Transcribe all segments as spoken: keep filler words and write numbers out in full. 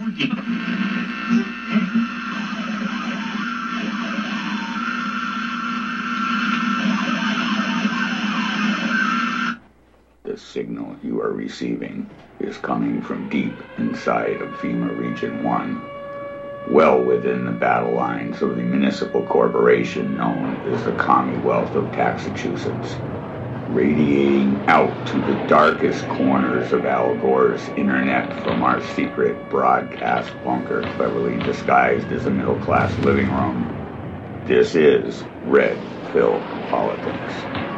The signal you are receiving is coming from deep inside of FEMA Region one, well within the battle lines of the municipal corporation known as the Commonwealth of Massachusetts, radiating out to the darkest corners of Al Gore's internet from our secret broadcast bunker cleverly disguised as a middle-class living room. This is Red Pill Politics.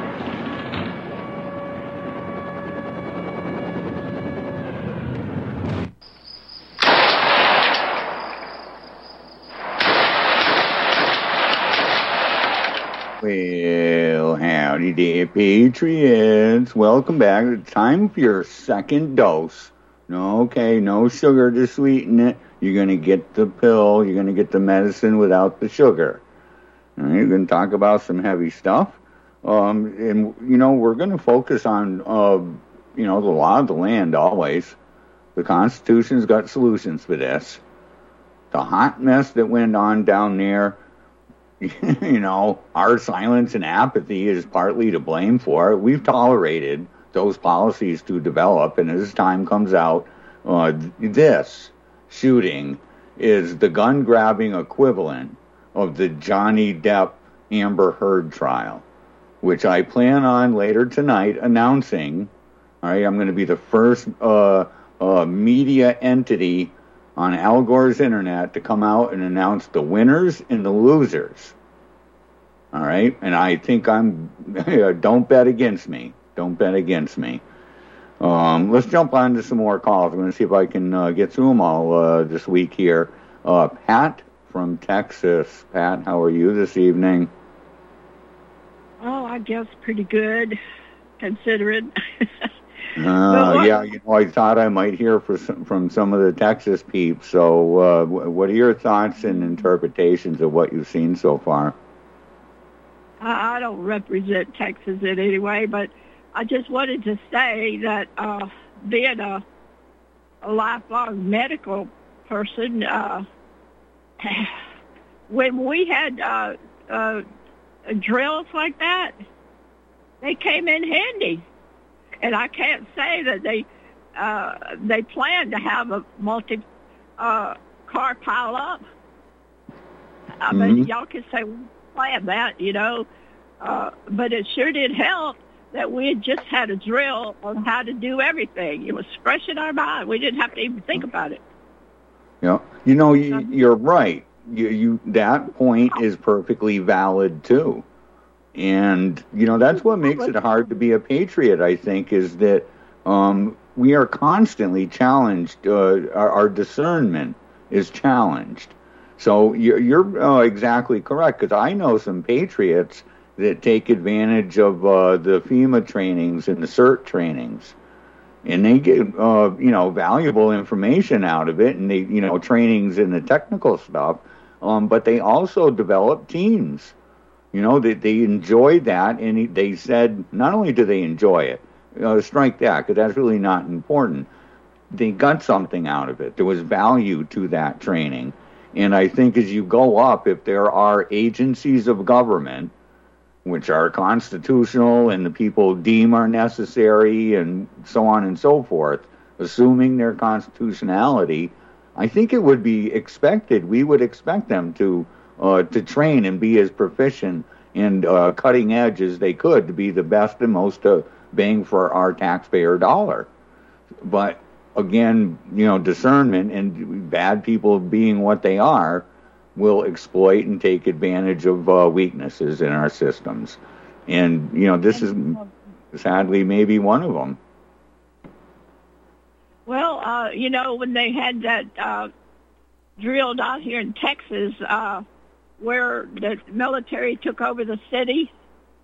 Well, howdy there, Patriots. Welcome back. It's time for your second dose. Okay, no sugar to sweeten it. You're going to get the pill. You're going to get the medicine without the sugar. All right, you're going to talk about some heavy stuff. Um, and, you know, we're going to focus on, uh, you know, the law of the land always. The Constitution's got solutions for this. The hot mess that went on down there, you know, our silence and apathy is partly to blame for it. We've tolerated those policies to develop, and as time comes out, uh, this shooting is the gun-grabbing equivalent of the Johnny Depp Amber Heard trial, which I plan on later tonight announcing. All right, I'm going to be the first uh, uh, media entity on Al Gore's internet to come out and announce the winners and the losers. All right, and I think I'm, don't bet against me. Don't bet against me. Um, let's jump on to some more calls. I'm going to see if I can uh, get through them all uh, this week here. Uh, Pat from Texas. Pat, how are you this evening? Oh, I guess pretty good, considering. Uh, yeah, you know, I thought I might hear for some, from some of the Texas peeps. So uh, what are your thoughts and interpretations of what you've seen so far? I don't represent Texas in any way, but I just wanted to say that uh, being a, a lifelong medical person, uh, when we had uh, uh, drills like that, they came in handy. And I can't say that they uh, they plan to have a multi uh, car pile up. I mean, mm-hmm. Y'all can say we planned that, you know, uh, but it sure did help that we had just had a drill on how to do everything. It was fresh in our mind. We didn't have to even think about it. Yeah, you know, you, you're right. You, you that point is perfectly valid too. And, you know, that's what makes it hard to be a patriot, I think, is that um, we are constantly challenged. Uh, our, our discernment is challenged. So you're, you're uh, exactly correct, because I know some patriots that take advantage of uh, the FEMA trainings and the CERT trainings. And they get, uh, you know, valuable information out of it, and they, you know, trainings in the technical stuff. Um, but they also develop teams. You know, they, they enjoyed that, and he, they said not only do they enjoy it, uh, strike that, because that's really not important. They got something out of it. There was value to that training. And I think as you go up, if there are agencies of government, which are constitutional and the people deem are necessary and so on and so forth, assuming their constitutionality, I think it would be expected, we would expect them to Uh, to train and be as proficient and uh, cutting edge as they could to be the best and most uh, bang for our taxpayer dollar. But again, you know, discernment and bad people being what they are will exploit and take advantage of uh, weaknesses in our systems. And, you know, this is sadly maybe one of them. Well, uh, you know, when they had that uh, drill down here in Texas, uh, where the military took over the city.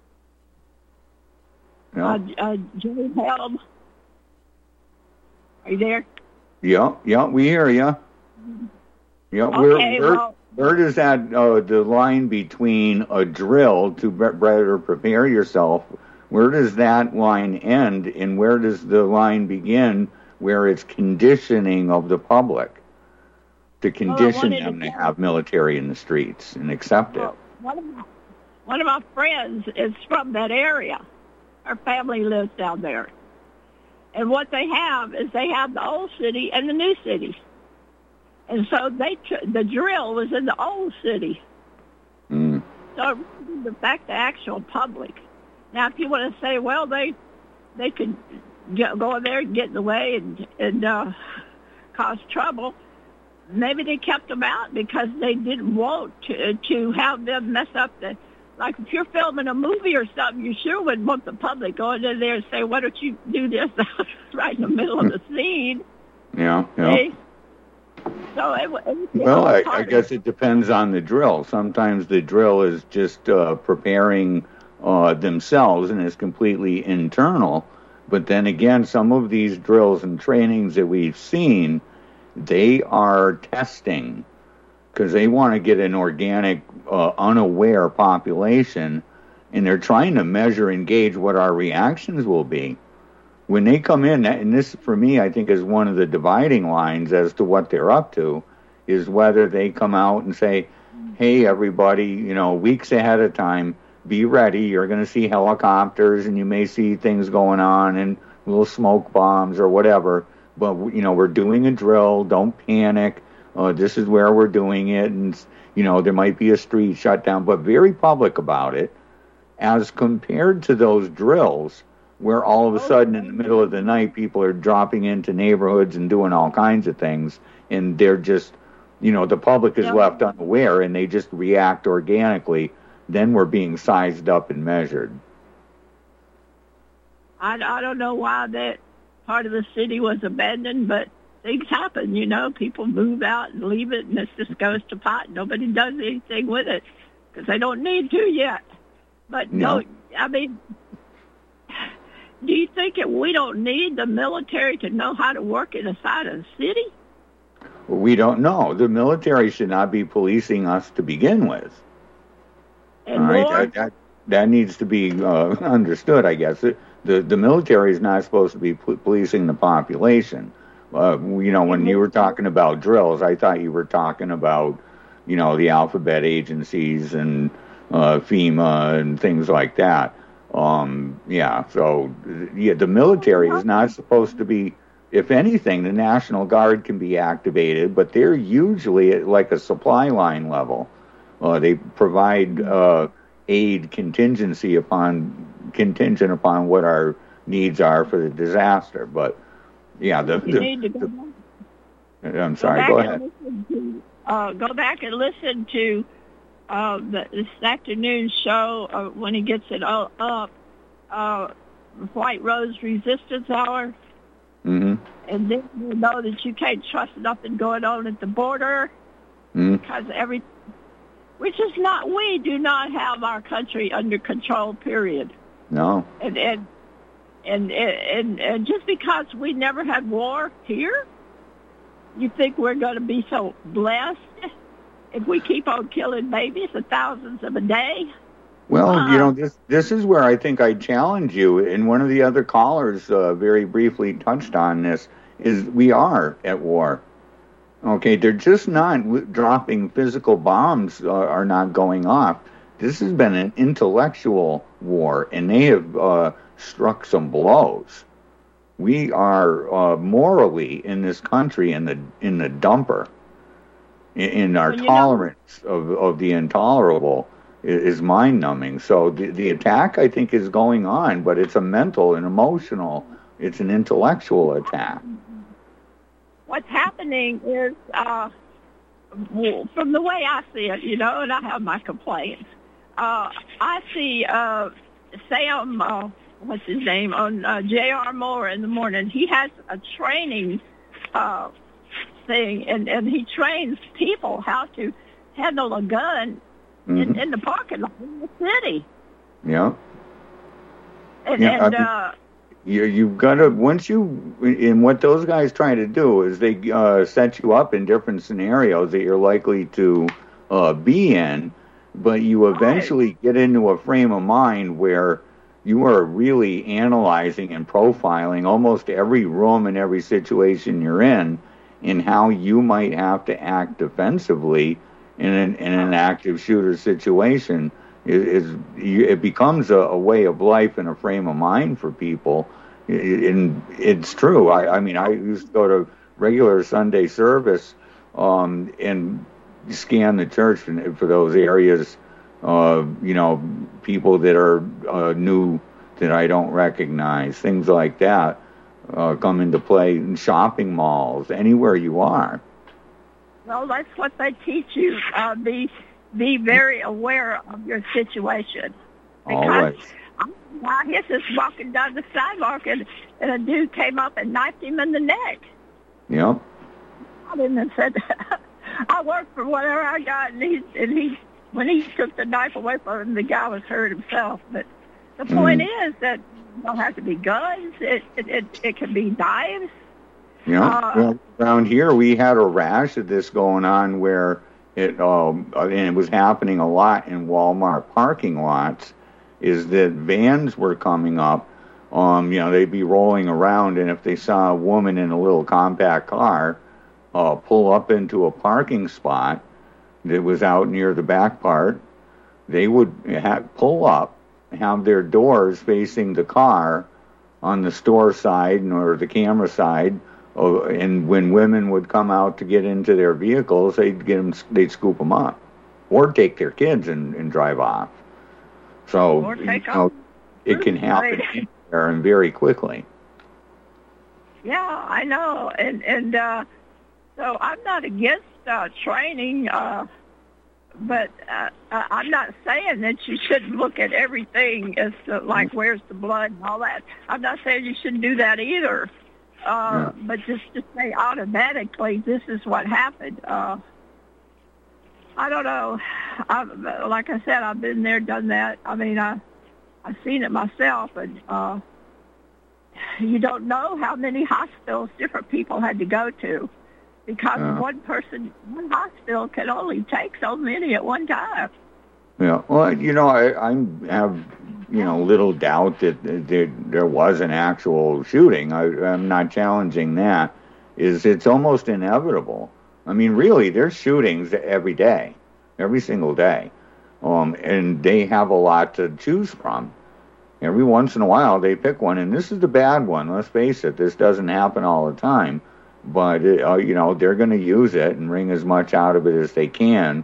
Yeah. Uh, uh, Jimmy Helm. Are you there? Yeah, yeah, we hear you. Yeah, okay, where, where, well, where does that, uh, the line between a drill to better prepare yourself, where does that line end, and where does the line begin where it's conditioning of the public? to condition well, them to, to have military in the streets and accept well, it. One of, my, one of my friends is from that area. Her family lives down there. And what they have is they have the old city and the new city. And so they the drill was in the old city. Mm. So it didn't affect the actual public. Now, if you want to say, well, they they could get, go in there and get in the way and, and uh, cause trouble, maybe they kept them out because they didn't want to, to have them mess up the... Like if you're filming a movie or something, you sure wouldn't want the public going in there and say, why don't you do this right in the middle of the scene? Yeah, yeah. See? So it, it, well, I, I guess it depends on the drill. Sometimes the drill is just uh, preparing uh, themselves and is completely internal. But then again, some of these drills and trainings that we've seen, they are testing because they want to get an organic, uh, unaware population, and they're trying to measure and gauge what our reactions will be. When they come in, and this, for me, I think is one of the dividing lines as to what they're up to, is whether they come out and say, hey, everybody, you know, weeks ahead of time, be ready. You're going to see helicopters, and you may see things going on, and little smoke bombs or whatever. But, you know, we're doing a drill. Don't panic. Uh, this is where we're doing it. And, you know, there might be a street shut down, but very public about it, as compared to those drills where all of a sudden in the middle of the night people are dropping into neighborhoods and doing all kinds of things, and they're just, you know, the public is left unaware and they just react organically. Then we're being sized up and measured. I, I don't know why that part of the city was abandoned, but things happen, you know. People move out and leave it, and it just goes to pot. Nobody does anything with it because they don't need to yet. But no, no I mean, do you think that we don't need the military to know how to work inside a city? We don't know. The military should not be policing us to begin with. And All right, more, that, that, that needs to be uh, understood, I guess. The, the the military is not supposed to be p- policing the population. Uh, you know, when you were talking about drills, I thought you were talking about, you know, the alphabet agencies and uh, FEMA and things like that. Um, yeah, so yeah, the military is not supposed to be. If anything, the National Guard can be activated, but they're usually at like a supply line level. Uh, they provide uh, aid contingency upon contingent upon what our needs are for the disaster. But yeah, the, you the, need to go the I'm sorry. Go, go ahead. To, uh, go back and listen to uh, the, this afternoon show uh, when he gets it all up. Uh, White Rose Resistance Hour. Mm-hmm. And then you know that you can't trust nothing going on at the border mm-hmm. because every, which is not, we do not have our country under control, period. No. And and and and, and just because we never had war here, you think we're going to be so blessed if we keep on killing babies, the thousands of a day? Well, uh, you know, this this is where I think I challenge you, and one of the other callers uh, very briefly touched on this, is we are at war. Okay, they're just not dropping physical bombs, uh, are not going off. This has been an intellectual war, and they have uh, struck some blows. We are uh, morally in this country in the in the dumper, in, in our tolerance know- of, of the intolerable. Is mind-numbing. So the, the attack, I think, is going on, but it's a mental and emotional, it's an intellectual attack. What's happening is, uh, from the way I see it, you know, and I have my complaints, uh, I see uh, Sam, uh, what's his name, on uh, J R Moore in the morning. He has a training uh, thing, and, and he trains people how to handle a gun In, mm-hmm. in the parking lot in the city. Yeah. And, yeah, and I mean, uh, you, you've got to, once you, and what those guys try to do is they uh, set you up in different scenarios that you're likely to uh, be in, but you eventually right. get into a frame of mind where you are really analyzing and profiling almost every room and every situation you're in, and how you might have to act defensively in an, in an active shooter situation is, is it becomes a, a way of life and a frame of mind for people. And it's true. I, I mean, I used to go to regular Sunday service um, and scan the church for, for those areas, uh, you know, people that are uh, new that I don't recognize, things like that uh, come into play in shopping malls, anywhere you are. Well, that's what they teach you. Uh, be be very aware of your situation. Because Always. I was just walking down the sidewalk, and, and a dude came up and knifed him in the neck. Yep. I didn't and said, I worked for whatever I got, and he, and he, when he took the knife away from him, the guy was hurt himself. But the point mm. is that it don't have to be guns. It it it, it can be knives. Yeah. Uh, well, around here we had a rash of this going on where it um and it was happening a lot in Walmart parking lots. Is that vans were coming up, um, you know, they'd be rolling around, and if they saw a woman in a little compact car uh, pull up into a parking spot that was out near the back part, they would have, pull up, have their doors facing the car on the store side or the camera side, uh, and when women would come out to get into their vehicles, they'd get them, they'd scoop them up, or take their kids and, and drive off. So, you know, it can happen anywhere and very quickly. Yeah, I know. And, and uh, so I'm not against uh, training, uh, but uh, I'm not saying that you shouldn't look at everything as to, like, where's the blood and all that. I'm not saying you shouldn't do that either. Uh, yeah. But just to say automatically, this is what happened. Uh, I don't know. I, like I said, I've been there, done that. I mean, I, I've seen it myself, and uh, you don't know how many hospitals different people had to go to, because yeah. one person, one hospital can only take so many at one time. Yeah. Well, you know, I, I have, you know, little doubt that there, there was an actual shooting. I, I'm not challenging that. Is it's almost inevitable. I mean, really, there's shootings every day, every single day, um, and they have a lot to choose from. Every once in a while, they pick one, and this is the bad one. Let's face it, this doesn't happen all the time, but, it, uh, you know, they're going to use it and wring as much out of it as they can.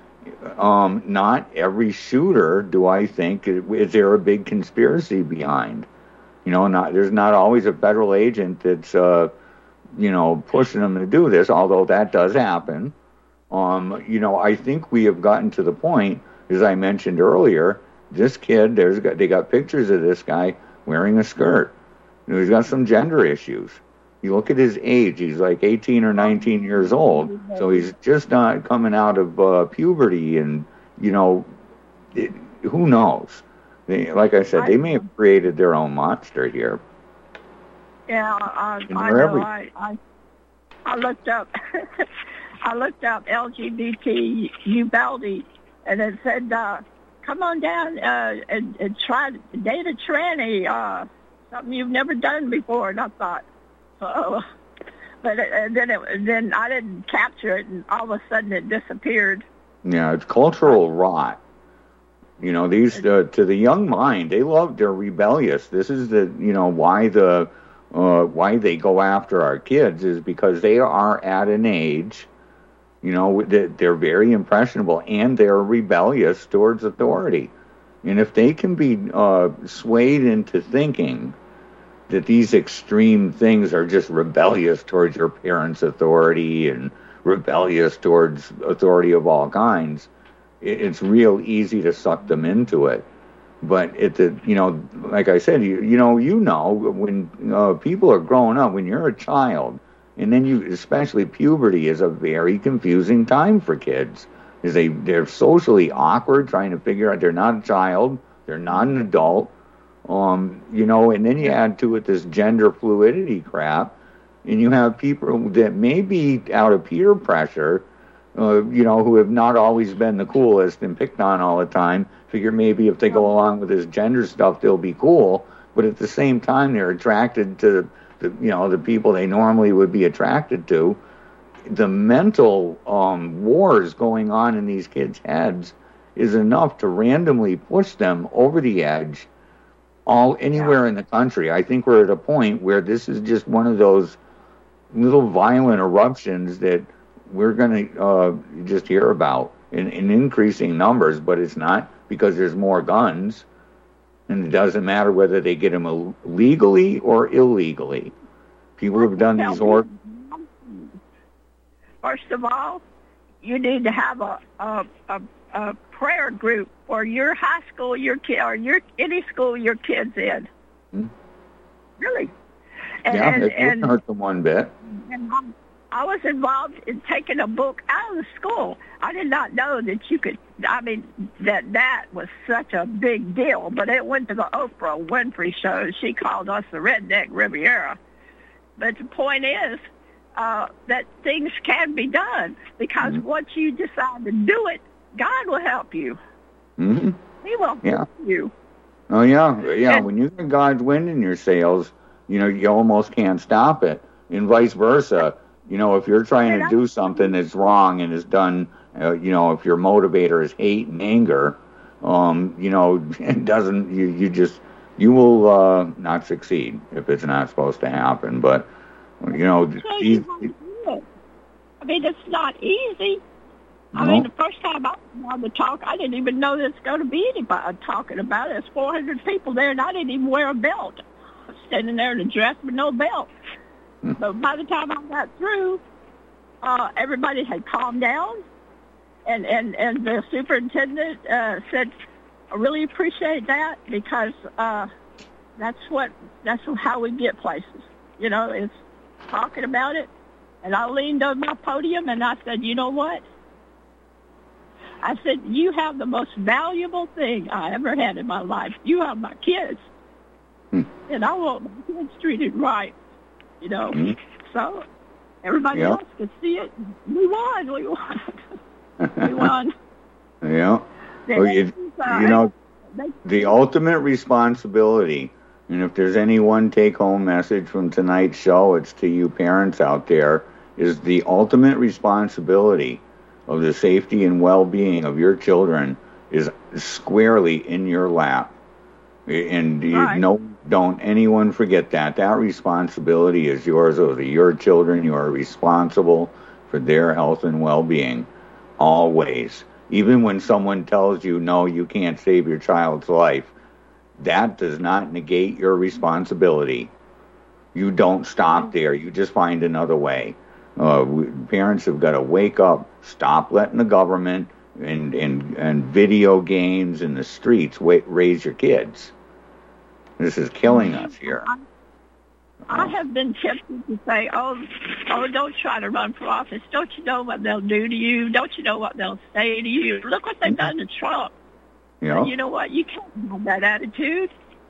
Um, not every shooter, do I think, is there a big conspiracy behind? You know, not there's not always a federal agent that's... Uh, you know, pushing them to do this, although that does happen. Um, you know, I think we have gotten to the point, as I mentioned earlier, this kid, there's got, they got pictures of this guy wearing a skirt. You know, he's got some gender issues. You look at his age, he's like eighteen or nineteen years old, so he's just not coming out of uh, puberty, and, you know, it, who knows? They, like I said, they may have created their own monster here. Yeah, I, I know. I, I I looked up. I looked up L G B T Uvalde, and it said, uh, "Come on down uh, and, and try date a tranny, uh, something you've never done before." And I thought, oh, but it, and then it, then I didn't capture it, and all of a sudden it disappeared. Yeah, it's cultural rot. You know, these uh, to the young mind, they love. They're rebellious. This is the you know why the. Uh, why they go after our kids is because they are at an age, you know, that they're very impressionable and they're rebellious towards authority. And if they can be uh, swayed into thinking that these extreme things are just rebellious towards your parents' authority and rebellious towards authority of all kinds, it's real easy to suck them into it. But at the, you know, like I said, you, you know, you know, when uh, people are growing up, when you're a child, and then you, especially puberty is a very confusing time for kids. Is they, they're socially awkward, trying to figure out they're not a child, they're not an adult, um, you know, and then you add to it this gender fluidity crap, and you have people that may be out of peer pressure, uh, you know, who have not always been the coolest and picked on all the time, figure maybe if they go along with this gender stuff, they'll be cool. But at the same time, they're attracted to, the, you know, the people they normally would be attracted to. the mental um, wars going on in these kids' heads is enough to randomly push them over the edge all anywhere yeah. in the country. I think we're at a point where this is just one of those little violent eruptions that we're going to uh, just hear about in, in increasing numbers, but it's not because there's more guns, and it doesn't matter whether they get them legally or illegally. People have done these or. First of all, you need to have a a, a, a prayer group for your high school, your kid, or your any school your kids in. Hmm. Really. And, yeah, and, it wouldn't and, hurt them one bit. And um, I was involved in taking a book out of the school. I did not know that you could, I mean, that that was such a big deal. But it went to the Oprah Winfrey show. She called us the Redneck Riviera. But the point is uh, that things can be done because mm-hmm. once you decide to do it, God will help you. Mm-hmm. He will yeah. help you. Oh, yeah. Yeah, and, when you get God's wind in your sails, you know, you almost can't stop it. And vice versa. You know, if you're trying to do something that's wrong and is done, uh, you know, if your motivator is hate and anger, um, you know, it doesn't, you, you just, you will uh, not succeed if it's not supposed to happen. But, you know, these, I mean, it's not easy. I no. mean, the first time I wanted to talk, I didn't even know there's going to be anybody talking about it. There's four hundred people there, and I didn't even wear a belt. I was standing there in a dress with no belt. Hmm. But by the time I got through, uh, everybody had calmed down, and, and, and the superintendent uh, said, I really appreciate that because uh, that's what that's how we get places. You know, it's talking about it. And I leaned on my podium and I said, you know what? I said, you have the most valuable thing I ever had in my life. You have my kids. Hmm. And I want my kids treated right, you know. Hmm. So everybody yep. else could see it. We won. We won. we won. Yeah. Well, you, you know, the ultimate responsibility, and if there's any one take-home message from tonight's show, it's to you parents out there, is the ultimate responsibility of the safety and well-being of your children is squarely in your lap. And you right. no, don't anyone forget that. That responsibility is yours. Those are your children. You are responsible for their health and well-being always. Even when someone tells you, no, you can't save your child's life, that does not negate your responsibility. You don't stop there. You just find another way. Uh, we, parents have got to wake up, stop letting the government and, and, and video games in the streets wait, raise your kids. This is killing us here. I, I have been tempted to say, oh, oh, don't try to run for office. Don't you know what they'll do to you? Don't you know what they'll say to you? Look what they've done to Trump. Yeah. And you know what? You can't have that attitude.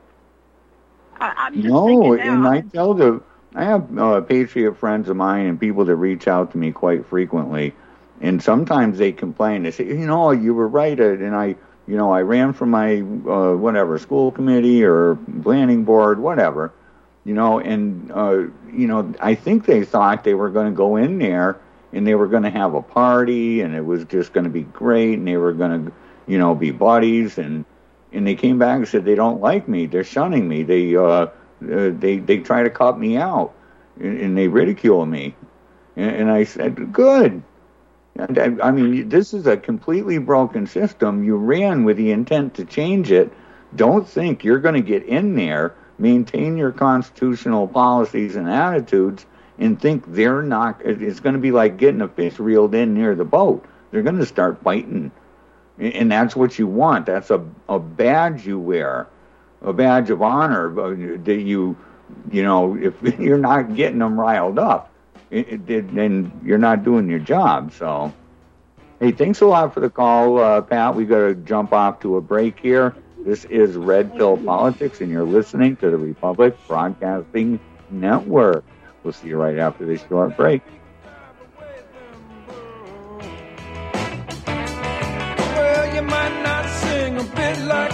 I, I'm just no, thinking and now, I tell the... I have uh, Patriot friends of mine and people that reach out to me quite frequently, and sometimes they complain. They say, you know, you were right, and I, you know, I ran for my uh, whatever school committee or planning board, whatever, you know, and uh, you know, I think they thought they were going to go in there and they were going to have a party and it was just going to be great and they were going to, you know, be buddies, and and they came back and said they don't like me, they're shunning me, they. Uh, Uh, they they try to cut me out, and, and they ridicule me, and, and I said, good. And I, I mean, this is a completely broken system. You ran with the intent to change it. Don't think you're going to get in there, maintain your constitutional policies and attitudes, and think they're not. It's going to be like getting a fish reeled in near the boat. They're going to start biting, and, and that's what you want. That's a a badge you wear. A badge of honor that you, you know, if you're not getting them riled up, it, it, then you're not doing your job. So, hey, thanks a lot for the call, uh, Pat. We got to jump off to a break here. This is Red Pill Politics, and you're listening to the Republic Broadcasting Network. We'll see you right after this short break. Well, you might not sing a bit like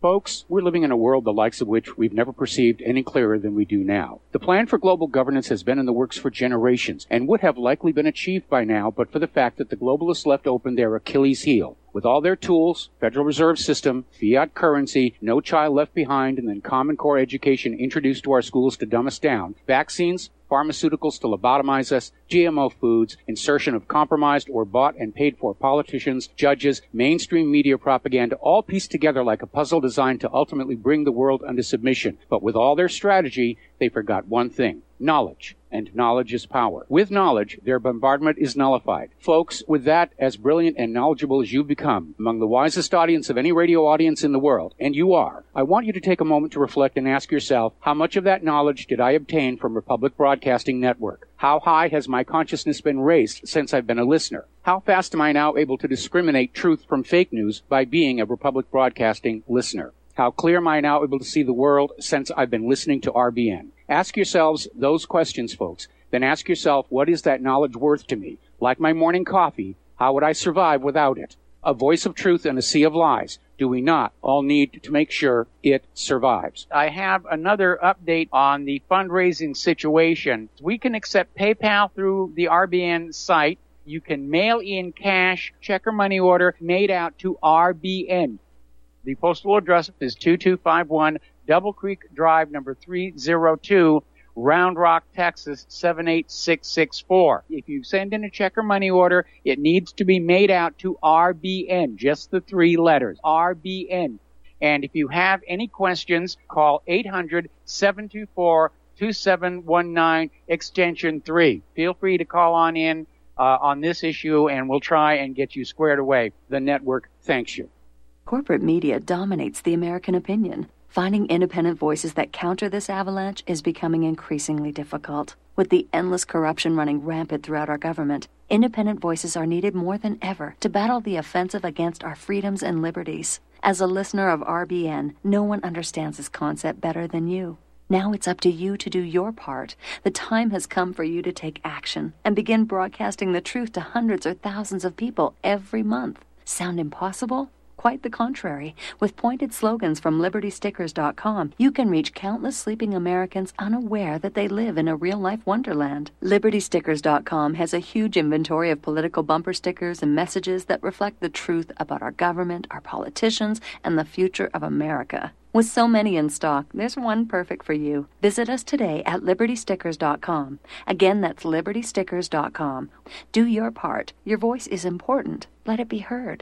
Folks, we're living in a world the likes of which we've never perceived any clearer than we do now. The plan for global governance has been in the works for generations and would have likely been achieved by now but for the fact that the globalists left open their Achilles heel. With all their tools, Federal Reserve System, fiat currency, no child left behind, and then Common Core education introduced to our schools to dumb us down, vaccines, pharmaceuticals to lobotomize us, G M O foods, insertion of compromised or bought and paid for politicians, judges, mainstream media propaganda, all pieced together like a puzzle designed to ultimately bring the world under submission. But with all their strategy, they forgot one thing: knowledge. And knowledge is power. With knowledge, their bombardment is nullified. Folks, with that, as brilliant and knowledgeable as you've become, among the wisest audience of any radio audience in the world, and you are, I want you to take a moment to reflect and ask yourself, how much of that knowledge did I obtain from Republic Broadcasting Network? How high has my consciousness been raised since I've been a listener? How fast am I now able to discriminate truth from fake news by being a Republic Broadcasting listener? How clear am I now able to see the world since I've been listening to R B N? Ask yourselves those questions, folks. Then ask yourself, what is that knowledge worth to me? Like my morning coffee, how would I survive without it? A voice of truth in a sea of lies. Do we not all need to make sure it survives? I have another update on the fundraising situation. We can accept PayPal through the R B N site. You can mail in cash, check or money order made out to R B N. The postal address is two two five one Double Creek Drive, number three oh two, Round Rock, Texas, seven eight six six four. If you send in a check or money order, it needs to be made out to R B N, just the three letters, R B N. And if you have any questions, call eight hundred, seven two four, two seven one nine, extension three. Feel free to call on in uh, on this issue, and we'll try and get you squared away. The network thanks you. Corporate media dominates the American opinion. Finding independent voices that counter this avalanche is becoming increasingly difficult. With the endless corruption running rampant throughout our government, independent voices are needed more than ever to battle the offensive against our freedoms and liberties. As a listener of R B N, no one understands this concept better than you. Now it's up to you to do your part. The time has come for you to take action and begin broadcasting the truth to hundreds or thousands of people every month. Sound impossible? Quite the contrary. With pointed slogans from Liberty Stickers dot com, you can reach countless sleeping Americans unaware that they live in a real-life wonderland. Liberty Stickers dot com has a huge inventory of political bumper stickers and messages that reflect the truth about our government, our politicians, and the future of America. With so many in stock, there's one perfect for you. Visit us today at Liberty Stickers dot com. Again, that's Liberty Stickers dot com. Do your part. Your voice is important. Let it be heard.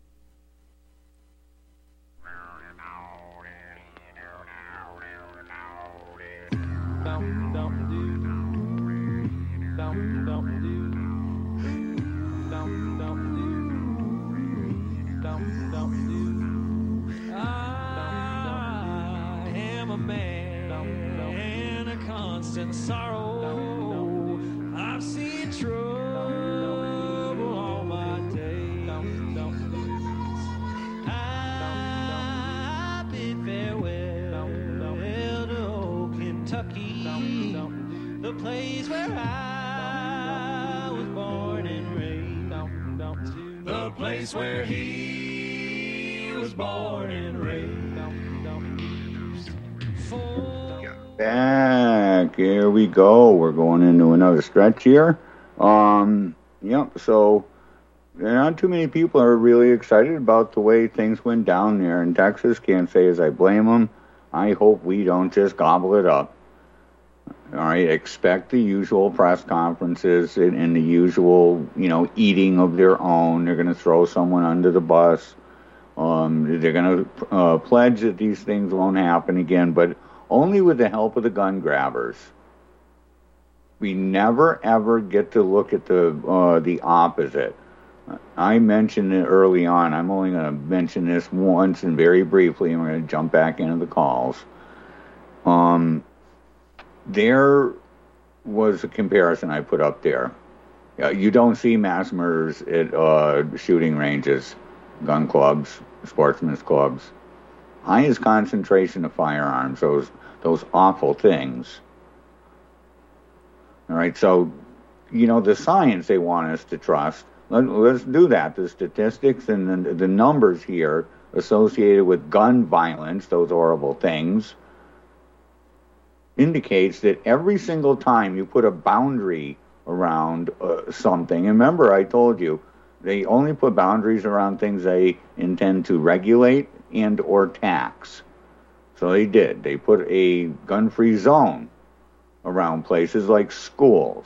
And sorrow, I've seen trouble all my days. I bid farewell to old Kentucky, the place where I was born and raised, the place where he was born and raised. For Back, here we go. We're going into another stretch here. Um, yep, so not too many people are really excited about the way things went down there in Texas. Can't say as I blame them. I hope we don't just gobble it up. All right, expect the usual press conferences and, and the usual, you know, eating of their own. They're going to throw someone under the bus. Um, they're going to uh, pledge that these things won't happen again, but only with the help of the gun grabbers. We never ever get to look at the uh, the opposite. I mentioned it early on. I'm only going to mention this once and very briefly, and we're going to jump back into the calls. Um, there was a comparison I put up there. Uh, you don't see mass murders at uh, shooting ranges, gun clubs, sportsmen's clubs. Highest concentration of firearms, those those awful things. All right, so, you know, the science they want us to trust, let, let's do that. The statistics and the, the numbers here associated with gun violence, those horrible things, indicates that every single time you put a boundary around uh, something, and remember I told you, they only put boundaries around things they intend to regulate and or tax. So they did. They put a gun-free zone around places like schools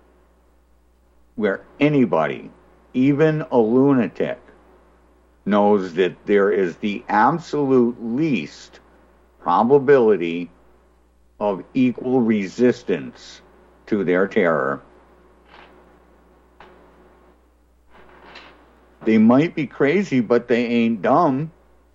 where anybody, even a lunatic, knows that there is the absolute least probability of equal resistance to their terror. They might be crazy, but they ain't dumb.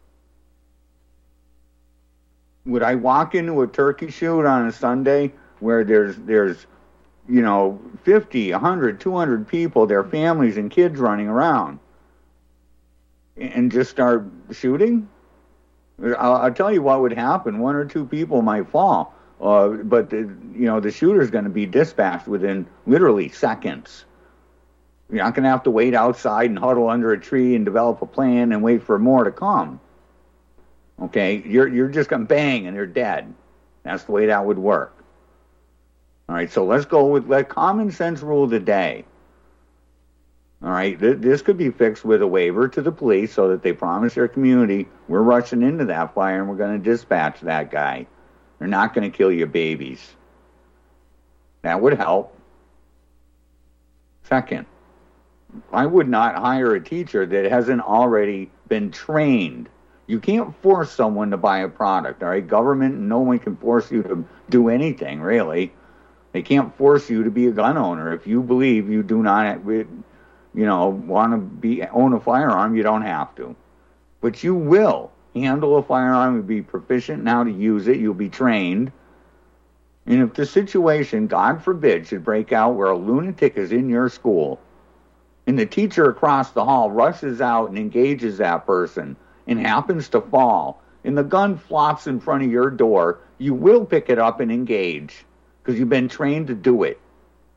Would I walk into a turkey shoot on a Sunday where there's, there's, you know, fifty, one hundred, two hundred people, their families and kids running around, and just start shooting? I'll, I'll tell you what would happen. One or two people might fall, uh, but, the, you know, the shooter's going to be dispatched within literally seconds. You're not going to have to wait outside and huddle under a tree and develop a plan and wait for more to come. Okay, you're you're just going to bang and they're dead. That's the way that would work. All right, so let's go with let common sense rule the day. All right, th- this could be fixed with a waiver to the police so that they promise their community, we're rushing into that fire and we're going to dispatch that guy. They're not going to kill your babies. That would help. Second, I would not hire a teacher that hasn't already been trained. You can't force someone to buy a product, all right? Government, no one can force you to do anything, really. They can't force you to be a gun owner. If you believe you do not, you know, want to be own a firearm, you don't have to. But you will handle a firearm, you'll be proficient in how to use it, you'll be trained. And if the situation, God forbid, should break out where a lunatic is in your school, and the teacher across the hall rushes out and engages that person, and happens to fall, and the gun flops in front of your door, you will pick it up and engage, because you've been trained to do it.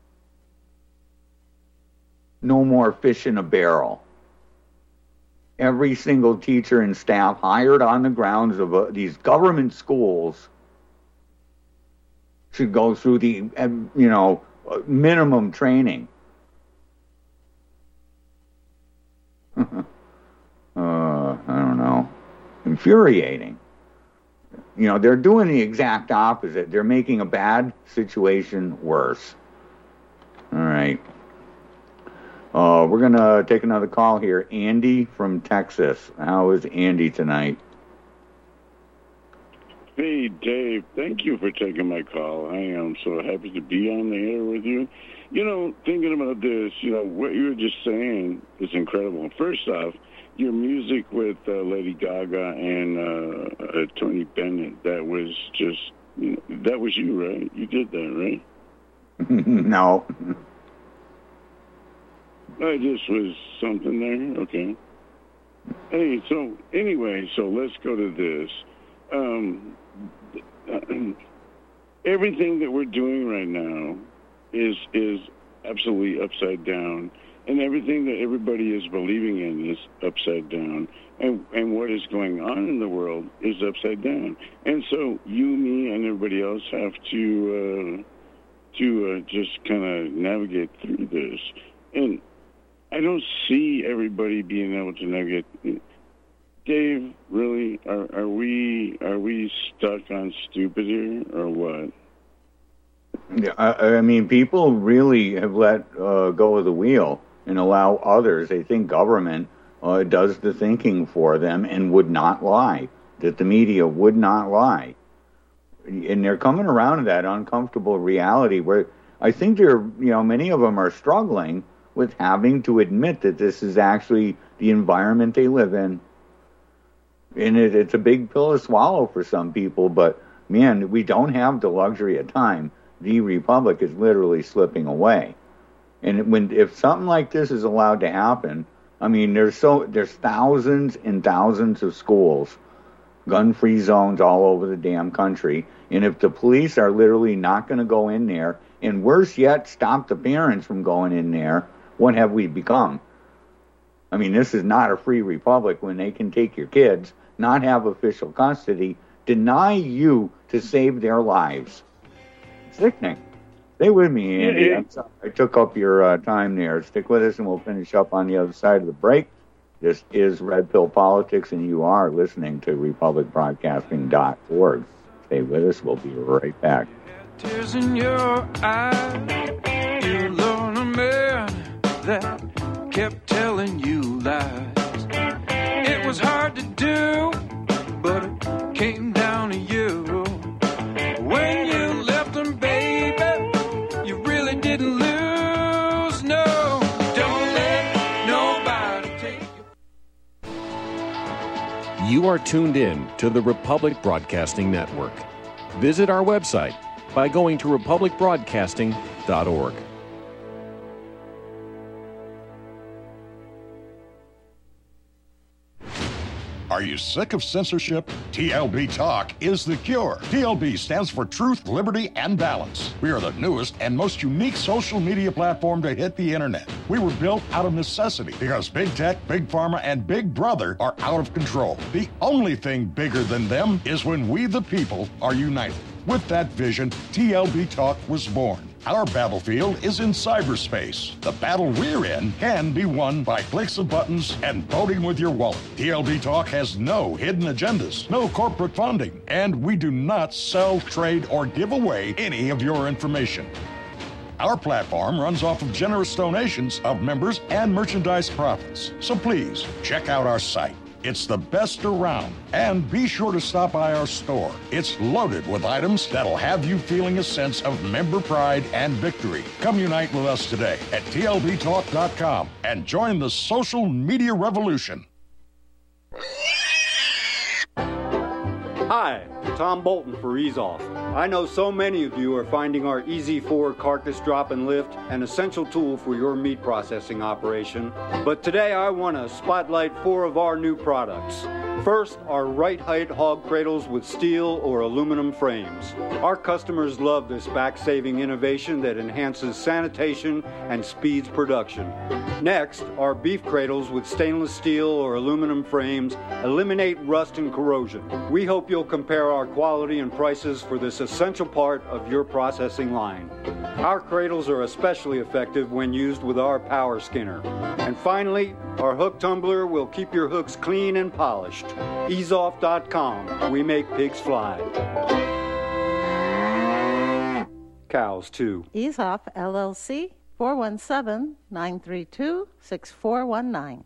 No more fish in a barrel. Every single teacher and staff hired on the grounds of uh, these government schools should go through the, uh, you know, uh, minimum training. Uh, I don't know. Infuriating. You know, they're doing the exact opposite. They're making a bad situation worse. All right. Uh, we're going to take another call here. Andy from Texas. How is Andy tonight? Hey, Dave. Thank you for taking my call. I am so happy to be on the air with you. You know, thinking about this, you know, what you were just saying is incredible. First off, your music with uh, Lady Gaga and uh, uh, Tony Bennett, that was just, you know, that was you, right? You did that, right? No. I just was something there. Okay. Hey, so anyway, so let's go to this. Um, everything that we're doing right now is is absolutely upside down. And everything that everybody is believing in is upside down. And and what is going on in the world is upside down. And so you, me, and everybody else have to uh, to uh, just kind of navigate through this. And I don't see everybody being able to navigate. Dave, really, are, are we are we stuck on stupid here or what? Yeah, I, I mean, people really have let uh, go of the wheel and allow others. They think government uh, does the thinking for them and would not lie, that the media would not lie. And they're coming around to that uncomfortable reality where I think they're, you know, many of them are struggling with having to admit that this is actually the environment they live in. And it, it's a big pill to swallow for some people, but man, we don't have the luxury of time. The Republic is literally slipping away. And when if something like this is allowed to happen, I mean, there's so there's thousands and thousands of schools, gun-free zones all over the damn country. And if the police are literally not going to go in there, and worse yet, stop the parents from going in there, what have we become? I mean, this is not a free republic when they can take your kids, not have official custody, deny you to save their lives. Sickening. Stay with me, Andy. Yeah, yeah. I'm sorry I took up your uh, time there. Stick with us, and we'll finish up on the other side of the break. This is Red Pill Politics, and you are listening to republic broadcasting dot org. Stay with us. We'll be right back. Tears in your eyes. You learn a man that kept telling you lies. It was hard to do, but it came down to you. When you left him, baby, you really didn't lose. No, don't let nobody take you. You are tuned in to the Republic Broadcasting Network. Visit our website by going to republic broadcasting dot org. Are you sick of censorship? T L B Talk is the cure. T L B stands for Truth, Liberty, and Balance. We are the newest and most unique social media platform to hit the internet. We were built out of necessity because Big Tech, Big Pharma, and Big Brother are out of control. The only thing bigger than them is when we, the people, are united. With that vision, T L B Talk was born. Our battlefield is in cyberspace. The battle we're in can be won by clicks of buttons and voting with your wallet. T L B Talk has no hidden agendas, no corporate funding, and we do not sell, trade, or give away any of your information. Our platform runs off of generous donations of members and merchandise profits. So please, check out our site. It's the best around. And be sure to stop by our store. It's loaded with items that'll have you feeling a sense of member pride and victory. Come unite with us today at T L B talk dot com and join the social media revolution. Hi, Tom Bolton for Ease Off. I know so many of you are finding our E Z four carcass drop and lift an essential tool for your meat processing operation. But today I want to spotlight four of our new products. First, our right height hog cradles with steel or aluminum frames. Our customers love this back-saving innovation that enhances sanitation and speeds production. Next, our beef cradles with stainless steel or aluminum frames eliminate rust and corrosion. We hope you'll compare our quality and prices for this essential part of your processing line. Our cradles are especially effective when used with our power skinner. And finally, our hook tumbler will keep your hooks clean and polished. ease off dot com. We make pigs fly. Cows, too. Ease Off, L L C, four one seven, nine three two, six four one nine.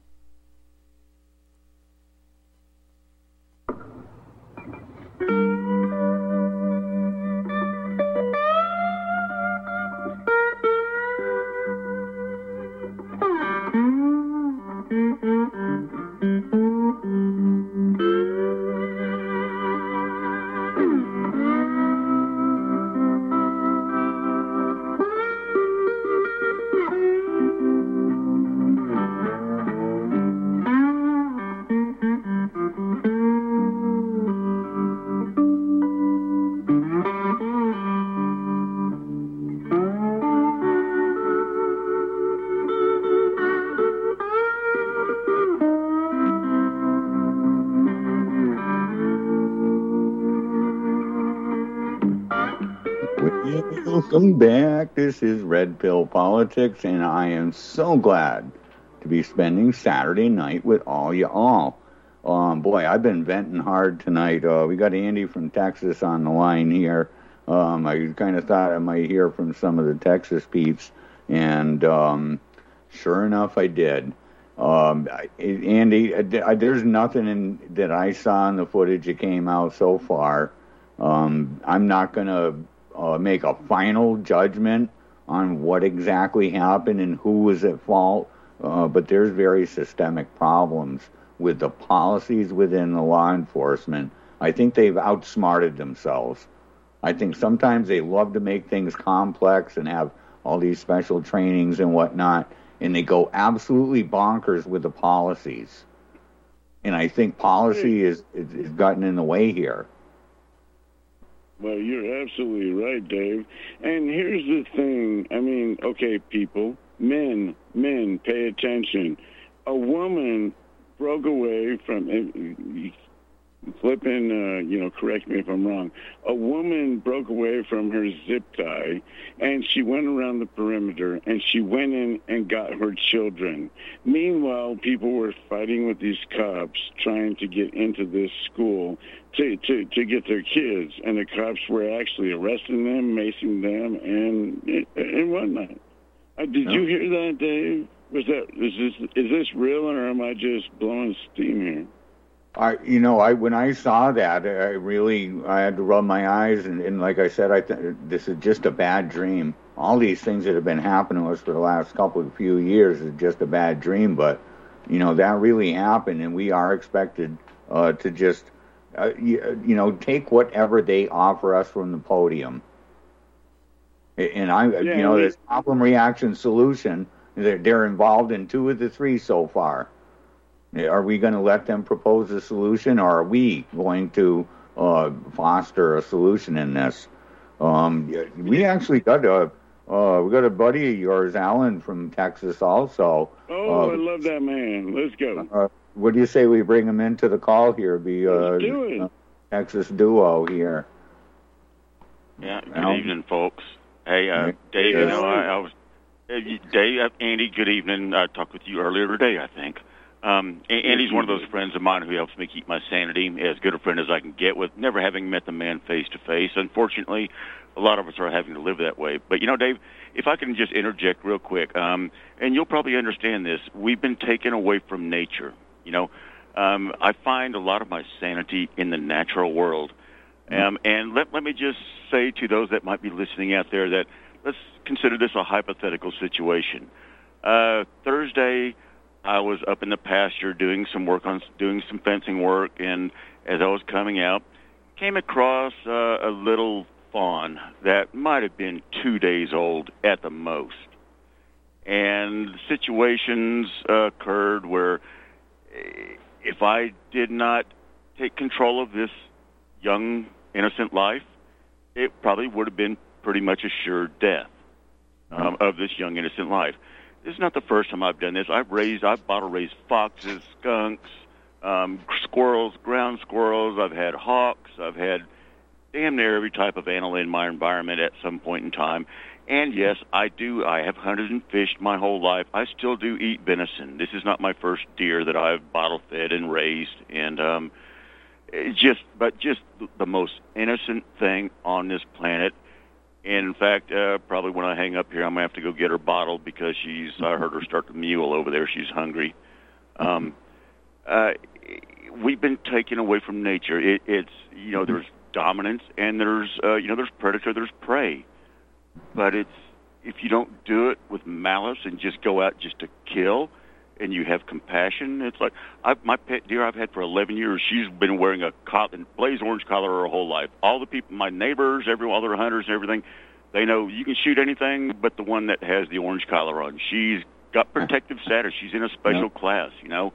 Welcome back. This is Red Pill Politics, and I am so glad to be spending Saturday night with all you all. Um, boy, I've been venting hard tonight. Uh, we got Andy from Texas on the line here. Um, I kind of thought I might hear from some of the Texas peeps, and um, sure enough, I did. Um, I, Andy, I, there's nothing in, that I saw in the footage that came out so far. Um, I'm not going to Uh, make a final judgment on what exactly happened and who was at fault, uh, but there's very systemic problems with the policies within the law enforcement. I think they've outsmarted themselves. I think sometimes they love to make things complex and have all these special trainings and whatnot, and they go absolutely bonkers with the policies. And I think policy is, is, is gotten in the way here. Well, you're absolutely right, Dave. And here's the thing. I mean, okay, people, men, men, pay attention. a woman broke away from, flipping, uh, you know, correct me if I'm wrong, a woman broke away from her zip tie, and she went around the perimeter, and she went in and got her children. Meanwhile, people were fighting with these cops trying to get into this school to, to, to get their kids, and the cops were actually arresting them, macing them, and and whatnot. Uh, did you hear that, Dave? Was that is this is this real, or am I just blowing steam here? I, you know, I when I saw that, I really I had to rub my eyes, and, and like I said, I th- this is just a bad dream. All these things that have been happening to us for the last couple of few years is just a bad dream. But you know that really happened, and we are expected uh, to just uh, you, you know take whatever they offer us from the podium. And I, yeah, you know, this problem, reaction, solution. They're, they're involved in two of the three so far. Are we going to let them propose a solution, or are we going to uh, foster a solution in this? Um, we actually got a uh, we got a buddy of yours, Alan, from Texas, also. Oh, uh, I love that man. Let's go. Uh, what do you say we bring him into the call here? Be uh, Let's do it. Uh, Texas duo here. Yeah. Good Alan? Evening, folks. Hey, uh, Dave. You know, I, I was uh, Dave, uh, Andy. Good evening. I talked with you earlier today, I think. Um, Andy's one of those friends of mine who helps me keep my sanity, as good a friend as I can get, with never having met the man face to face. Unfortunately, a lot of us are having to live that way. But, you know, Dave, if I can just interject real quick, um, and you'll probably understand this, we've been taken away from nature. You know, um, I find a lot of my sanity in the natural world. Um, and let, let me just say to those that might be listening out there that let's consider this a hypothetical situation. Uh, Thursday, I was up in the pasture doing some work on doing some fencing work, and as I was coming out, came across uh, a little fawn that might have been two days old at the most. And situations uh, occurred where if I did not take control of this young, innocent life, it probably would have been pretty much assured death um, of this young, innocent life. This is not the first time I've done this. I've raised, I've bottle raised foxes, skunks, um, squirrels, ground squirrels. I've had hawks. I've had damn near every type of animal in my environment at some point in time. And yes, I do. I have hunted and fished my whole life. I still do eat venison. This is not my first deer that I've bottle fed and raised. And um, just, but just the most innocent thing on this planet. And in fact, uh, probably when I hang up here, I'm going to have to go get her bottle because she's, I heard her start to mewl over there. She's hungry. Um, uh, we've been taken away from nature. It, it's, you know, there's dominance and there's, uh, you know, there's predator, there's prey. But it's, if you don't do it with malice and just go out just to kill and you have compassion, it's like, I've, my pet deer I've had for eleven years, she's been wearing a cotton, blaze orange collar her whole life. All the people, my neighbors, every other hunters and everything, they know you can shoot anything but the one that has the orange collar on. She's got protective status. She's in a special yeah. class, you know.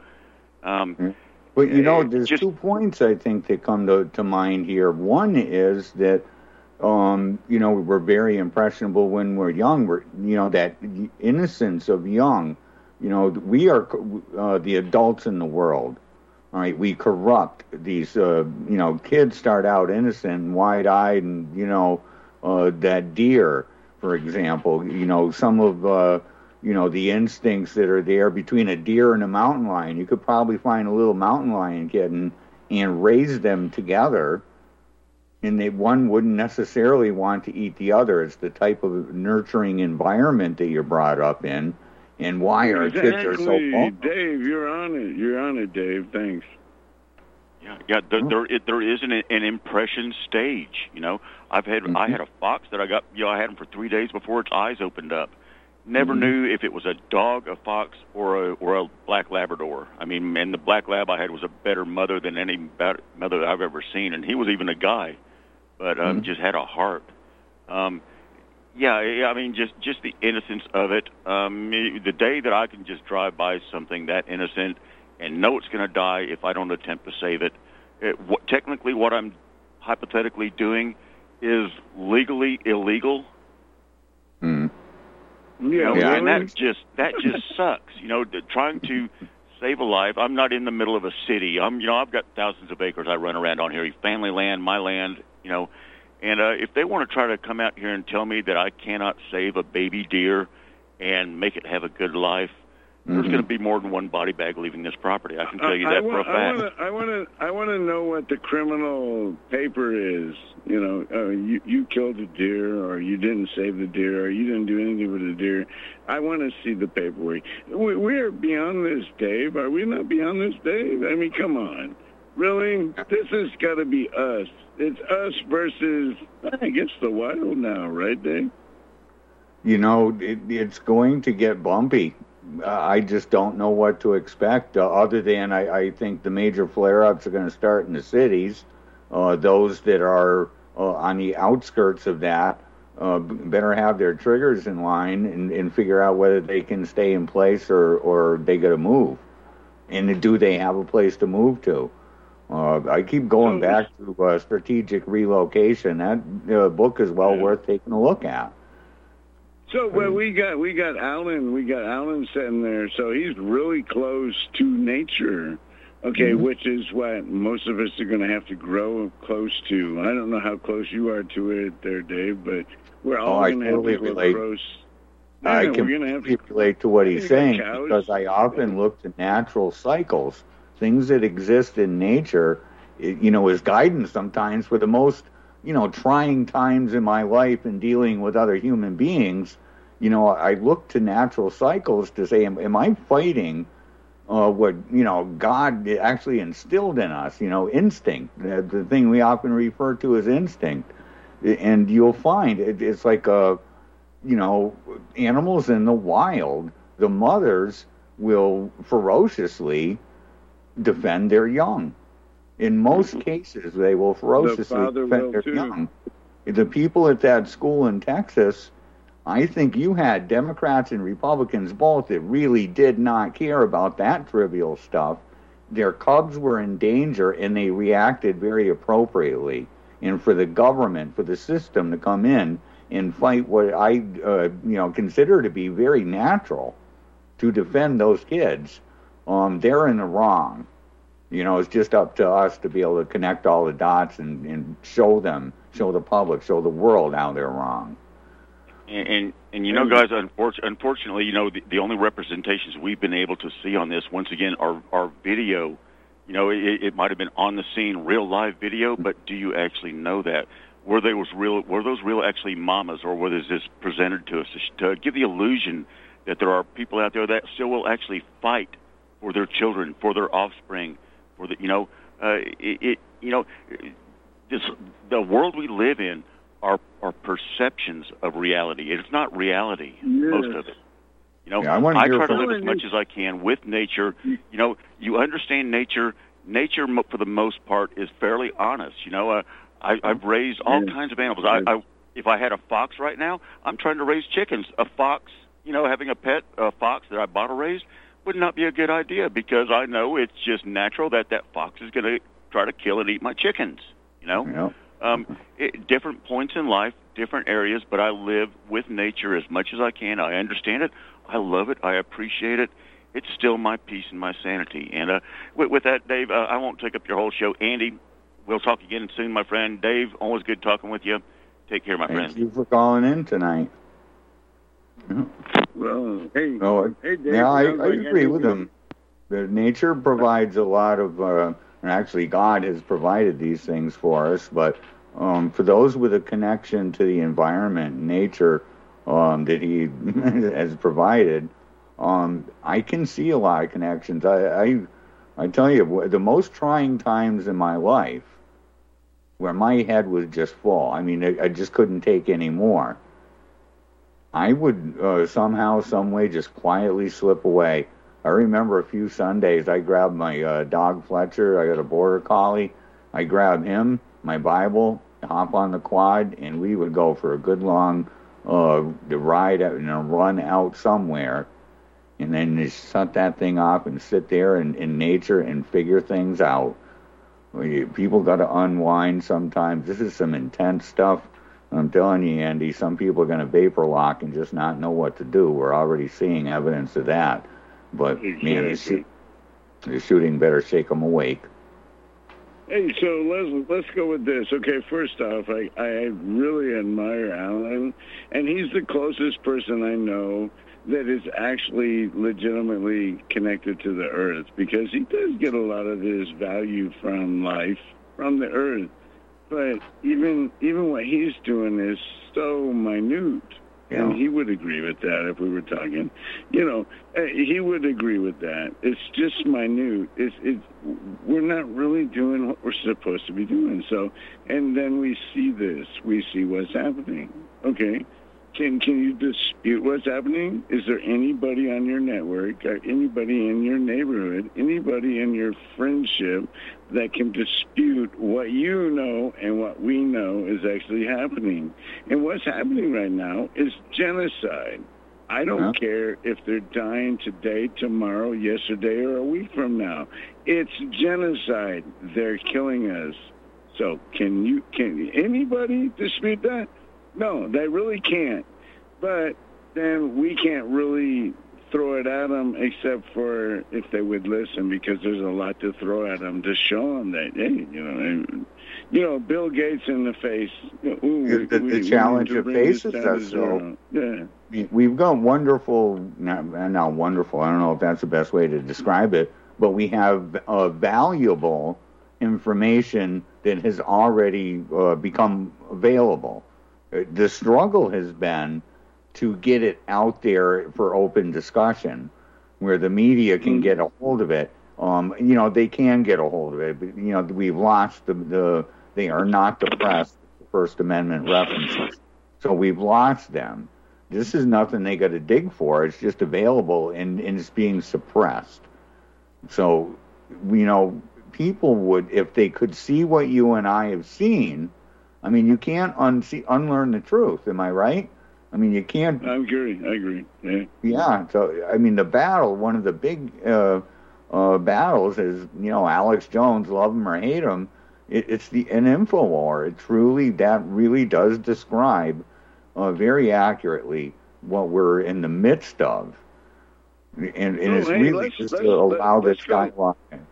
Um, but, you know, there's just two points I think that come to, to mind here. One is that, um, you know, we're very impressionable when we're young. We're, you know, that innocence of young. You know, we are uh, the adults in the world. All right, we corrupt these. Uh, you know, kids start out innocent, and wide-eyed, and you know, uh, that deer, for example. You know, some of uh, you know the instincts that are there between a deer and a mountain lion. You could probably find a little mountain lion kid and, and raise them together, and they, one wouldn't necessarily want to eat the other. It's the type of nurturing environment that you're brought up in. And why our exactly. kids are so vulnerable. Dave, you're on it. You're on it, Dave. Thanks. Yeah, yeah. There, there, it, there is an, an impression stage. You know, I've had, mm-hmm. I had a fox that I got. You know, I had him for three days before its eyes opened up. Never mm-hmm. knew if it was a dog, a fox, or a or a black Labrador. I mean, and the black lab I had was a better mother than any mother I've ever seen, and he was even a guy, but um, mm-hmm. just had a heart. Um, Yeah, I mean, just, just the innocence of it. Um, the day that I can just drive by something that innocent and know it's going to die if I don't attempt to save it, it what, technically what I'm hypothetically doing is legally illegal. Mm. Yeah, you know, yeah, and that just that just sucks. You know, trying to save a life. I'm not in the middle of a city. I'm, you know, I've got thousands of acres I run around on here. Family land, my land, you know. And uh, if they want to try to come out here and tell me that I cannot save a baby deer and make it have a good life, mm-hmm. there's going to be more than one body bag leaving this property. I can tell you that I want, for a fact. I want to, I want to know what the criminal paper is. You know, uh, you you killed a deer, or you didn't save the deer, or you didn't do anything with the deer. I want to see the paperwork. We, we're beyond this, Dave. Are we not beyond this, Dave? I mean, come on. Really? This has got to be us. It's us versus, I guess, the wild now, right, Dave? You know, it, it's going to get bumpy. Uh, I just don't know what to expect, uh, other than I, I think the major flare-ups are going to start in the cities. Uh, those that are uh, on the outskirts of that uh, better have their triggers in line and, and figure out whether they can stay in place or, or they got to move. And do they have a place to move to? Uh, I keep going back to uh, strategic relocation. That uh, book is well yeah. worth taking a look at. So well, we got we got Alan, we got Alan sitting there. So he's really close to nature, okay, mm-hmm. which is what most of us are going to have to grow close to. I don't know how close you are to it, there, Dave, but we're all oh, going to totally have to relate. grow close. No, I can to... relate to what he's saying because I often look to natural cycles. Things that exist in nature, you know, as guidance sometimes for the most, you know, trying times in my life in dealing with other human beings. You know, I look to natural cycles to say, am, am I fighting uh, what, you know, God actually instilled in us, you know, instinct, the, the thing we often refer to as instinct. And you'll find it, it's like, a, you know, animals in the wild, the mothers will ferociously defend their young. In most cases, they will ferociously defend will their too. young. The people at that school in Texas, I think you had Democrats and Republicans both that really did not care about that trivial stuff. Their cubs were in danger, and they reacted very appropriately. And for the government, for the system to come in and fight what I, uh, you know, consider to be very natural to defend those kids, Um, they're in the wrong. You know, it's just up to us to be able to connect all the dots and, and show them, show the public, show the world how they're wrong. And, and, and you know, guys, unfor- unfortunately, you know, the, the only representations we've been able to see on this, once again, are, are video. You know, it, it might have been on the scene, real live video, but do you actually know that? Were they was real? Were those real actually mamas, or was this presented to us to, to give the illusion that there are people out there that still will actually fight for their children, for their offspring, for the, you know, uh, it, it, you know, this, the world we live in are, are perceptions of reality. It's not reality, yes. most of it. You know, yeah, I, I try to live as much as I can with nature. You know, you understand nature. Nature, for the most part, is fairly honest. You know, uh, I, I've raised all yeah. kinds of animals. I, I, if I had a fox right now, I'm trying to raise chickens. A fox, you know, having a pet a fox that I bought or raised would not be a good idea because I know it's just natural that that fox is going to try to kill and eat my chickens, you know? Yep. Um, it, different points in life, different areas, but I live with nature as much as I can. I understand it. I love it. I appreciate it. It's still my peace and my sanity. And uh, with, with that, Dave, uh, I won't take up your whole show. Andy, we'll talk again soon, my friend. Dave, always good talking with you. Take care, my Thank friend. Thank you for calling in tonight. Well, hey, oh, hey Dave. Yeah, I, I agree with him. The nature provides a lot of, uh, and actually God has provided these things for us, but um, for those with a connection to the environment, nature um, that he has provided, um, I can see a lot of connections. I, I, I tell you, the most trying times in my life, where my head was just full, I mean, I, I just couldn't take any more, I would uh, somehow, some way, just quietly slip away. I remember a few Sundays, I grabbed my uh, dog Fletcher. I got a border collie. I grabbed him, my Bible, hop on the quad, and we would go for a good long uh, ride and a run out somewhere, and then just shut that thing off and sit there in, in nature and figure things out. People got to unwind sometimes. This is some intense stuff. I'm telling you, Andy, some people are going to vapor lock and just not know what to do. We're already seeing evidence of that. But, exactly. man, it's, The shooting better shake them awake. Hey, so let's let's go with this. Okay, first off, I, I really admire Alan, and he's the closest person I know that is actually legitimately connected to the earth, because he does get a lot of his value from life, from the earth. But even even what he's doing is so minute. Yeah. And he would agree with that if we were talking. You know, he would agree with that. It's just minute. It's, it's, we're not really doing what we're supposed to be doing. So, and then we see this. We see what's happening. Okay. Can can you dispute what's happening? Is there anybody on your network, or anybody in your neighborhood, anybody in your friendship that can dispute what you know and what we know is actually happening? And what's happening right now is genocide. I don't huh? care if they're dying today, tomorrow, yesterday, or a week from now. It's genocide. They're killing us. So can you can anybody dispute that? No, they really can't. But then we can't really throw it at them, except for if they would listen, because there's a lot to throw at them to show them that, hey, you know, you know, Bill Gates in the face. Ooh, the we, the we, challenge we of faces us, though. Yeah. We've got wonderful, not, not wonderful, I don't know if that's the best way to describe it, but we have uh, valuable information that has already uh, become available. The struggle has been to get it out there for open discussion, where the media can get a hold of it. Um, you know, they can get a hold of it, but, you know, we've lost the, the they are not the press, the First Amendment references. So we've lost them. This is nothing they got to dig for. It's just available, and, and it's being suppressed. So, you know, people would, if they could see what you and I have seen, I mean, you can't unsee, unlearn the truth. Am I right? I mean, you can't. I agree. I agree. Yeah. Yeah. So, I mean, the battle, one of the big uh, uh, battles is, you know, Alex Jones, love him or hate him. It, it's the an info war. It truly, that really does describe uh, very accurately what we're in the midst of, and, and oh, it's hey, really let's, just let's, to allow let's this go. dialogue.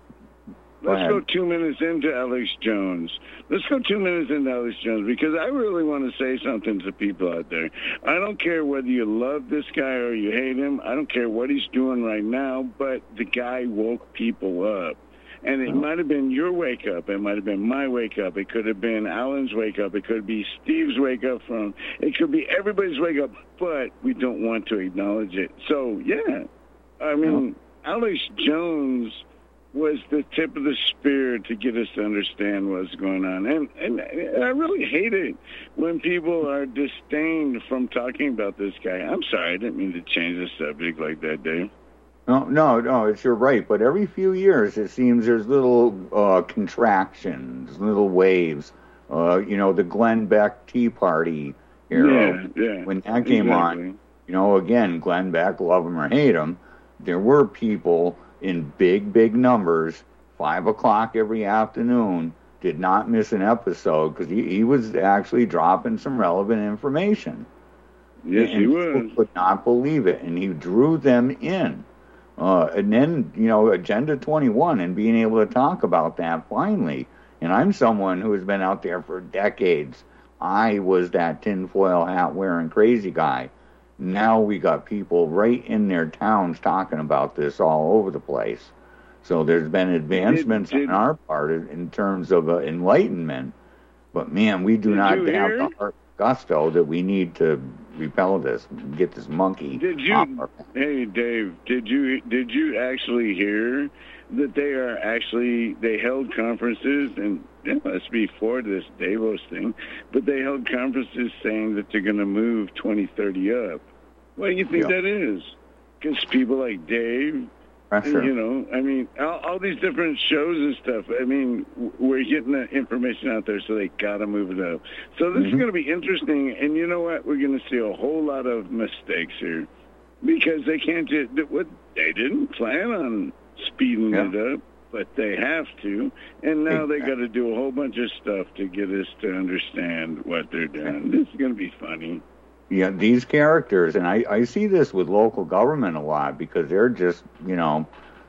Let's go two minutes into Alex Jones. Let's go two minutes into Alex Jones, because I really want to say something to people out there. I don't care whether you love this guy or you hate him. I don't care what he's doing right now, but the guy woke people up. And it might have been your wake up. It might have been my wake up. It could have been Alan's wake up. It could be Steve's wake up from. It could be everybody's wake up, but we don't want to acknowledge it. So, yeah. I mean, Alex Jones was the tip of the spear to get us to understand what's going on. And, and I really hate it when people are disdained from talking about this guy. I'm sorry, I didn't mean to change the subject like that, Dave. No, no, no, it's you're right. But every few years, it seems there's little uh, contractions, little waves. Uh, you know, the Glenn Beck Tea Party era, yeah, yeah, when that came exactly. on, you know, again, Glenn Beck, love him or hate him, there were people in big, big numbers, five o'clock every afternoon, did not miss an episode, because he, he was actually dropping some relevant information. Yes, and he was. People could not believe it, and he drew them in. Uh, and then, you know, Agenda twenty-one and being able to talk about that finally. And I'm someone who has been out there for decades. I was that tinfoil hat wearing crazy guy. Now we got people right in their towns talking about this all over the place. So there's been advancements did, did, on our part in terms of uh, enlightenment. But, man, we do not have hear? the heart gusto that we need to repel this, get this monkey. Did you, hey, Dave, did you did you actually hear that they are actually, they held conferences, and it must be for this Davos thing, but they held conferences saying that they're going to move twenty thirty up. What do you think yeah. that is? Because people like Dave, and, you know, I mean, all, all these different shows and stuff, I mean, we're getting the information out there, so they got to move it up. So this mm-hmm. is going to be interesting, and you know what? We're going to see a whole lot of mistakes here, because they can't just, what, they didn't plan on speeding yeah. it up, but they have to, and now exactly. they got to do a whole bunch of stuff to get us to understand what they're doing. This is going to be funny. Yeah, these characters, and I, I see this with local government a lot, because they're just, you know,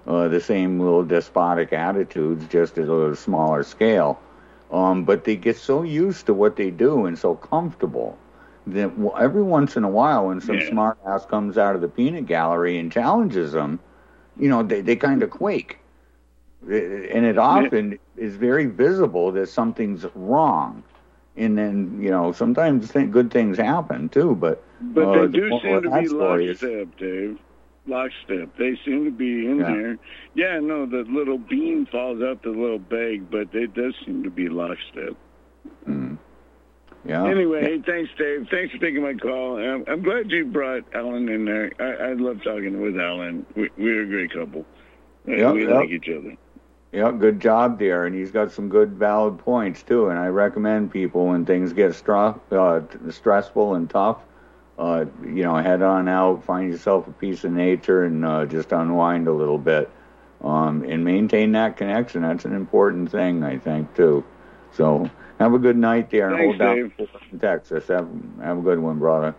uh, the same little despotic attitudes, just at a smaller scale. Um, but they get so used to what they do and so comfortable that every once in a while, when some Yeah. smart ass comes out of the peanut gallery and challenges them, you know, they, they kind of quake. And it often is very visible that something's wrong. And then, you know, sometimes th- good things happen too, but... But uh, they the do moral seem of to that be story is- lockstep, Dave. Lockstep. They seem to be in Yeah. there. Yeah, no, the little bean falls out the little bag, but it does seem to be lockstep. Mm. Yeah. Anyway, hey, thanks, Dave. Thanks for taking my call. I'm, I'm glad you brought Alan in there. I, I love talking with Alan. We, we're a great couple. Uh, Yep, we yep. like each other. Yeah, good job there, and he's got some good, valid points too. And I recommend people when things get stra- uh, t- stressful and tough, uh, you know, head on out, find yourself a piece of nature, and uh, just unwind a little bit, um, and maintain that connection. That's an important thing, I think, too. So have a good night there, and Thanks, hold down Dave. in Texas. Have have a good one, brother.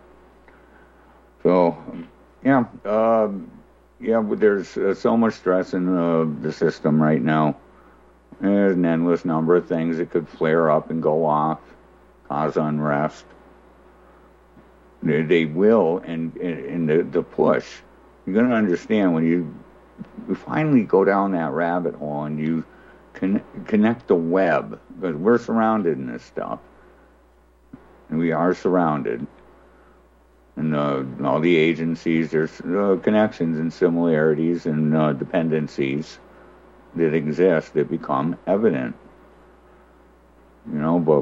So, yeah. Um, Yeah, but there's uh, so much stress in uh, the system right now. There's an endless number of things that could flare up and go off, cause unrest. They, they will, and in the, the push, you're going to understand when you, you finally go down that rabbit hole and you con- connect the web, because we're surrounded in this stuff. And we are surrounded. And uh, all the agencies, there's uh, connections and similarities and uh, dependencies that exist that become evident. You know, but,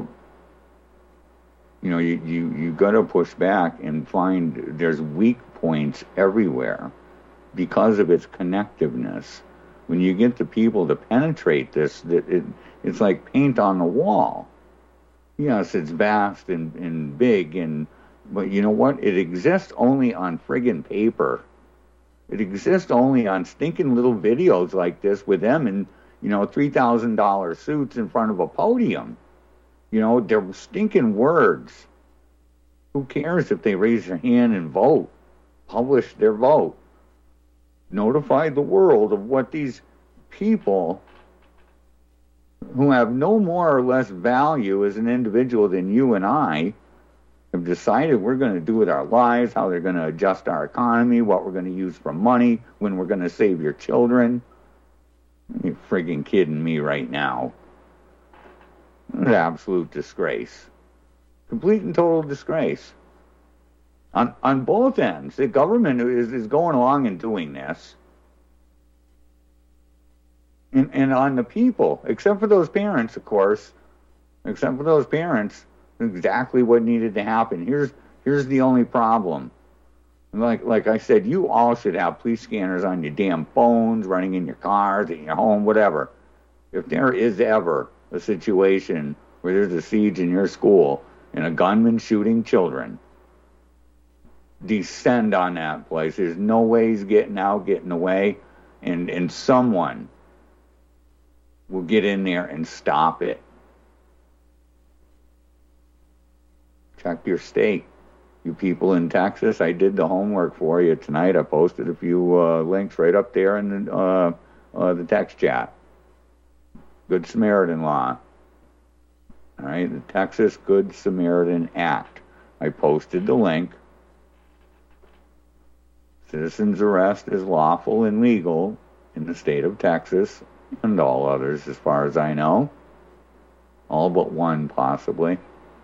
you know, you, you, you got to push back and find there's weak points everywhere because of its connectiveness. When you get the people to penetrate this, that it, it's like paint on the wall. Yes, it's vast and, and big and But you know what? It exists only on friggin' paper. It exists only on stinking little videos like this with them in, you know, three thousand dollars suits in front of a podium. You know, they're stinking words. Who cares if they raise their hand and vote? Publish their vote. Notify the world of what these people who have no more or less value as an individual than you and I have decided we're going to do with our lives, how they're going to adjust our economy, what we're going to use for money, when we're going to save your children. You're friggin' kidding me right now. An absolute disgrace. Complete and total disgrace. On on both ends, the government is, is going along and doing this. And, and on the people, except for those parents, of course, except for those parents, exactly what needed to happen. Here's here's the only problem. Like like I said, you all should have police scanners on your damn phones, running in your cars, in your home, whatever. If there is ever a situation where there's a siege in your school and a gunman shooting children, descend on that place. There's no way he's getting out, getting away, and, and someone will get in there and stop it. Check your state. You people in Texas, I did the homework for you tonight. I posted a few uh, links right up there in the, uh, uh, the text chat. Good Samaritan law. All right, the Texas Good Samaritan Act. I posted the link. Citizen's arrest is lawful and legal in the state of Texas and all others, as far as I know. All but one, possibly.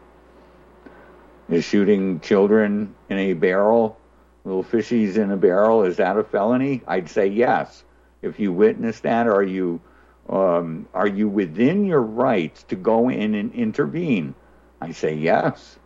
Is shooting children in a barrel, little fishies in a barrel, is that a felony? I'd say yes. If you witness that, are you um, are you within your rights to go in and intervene? I say yes.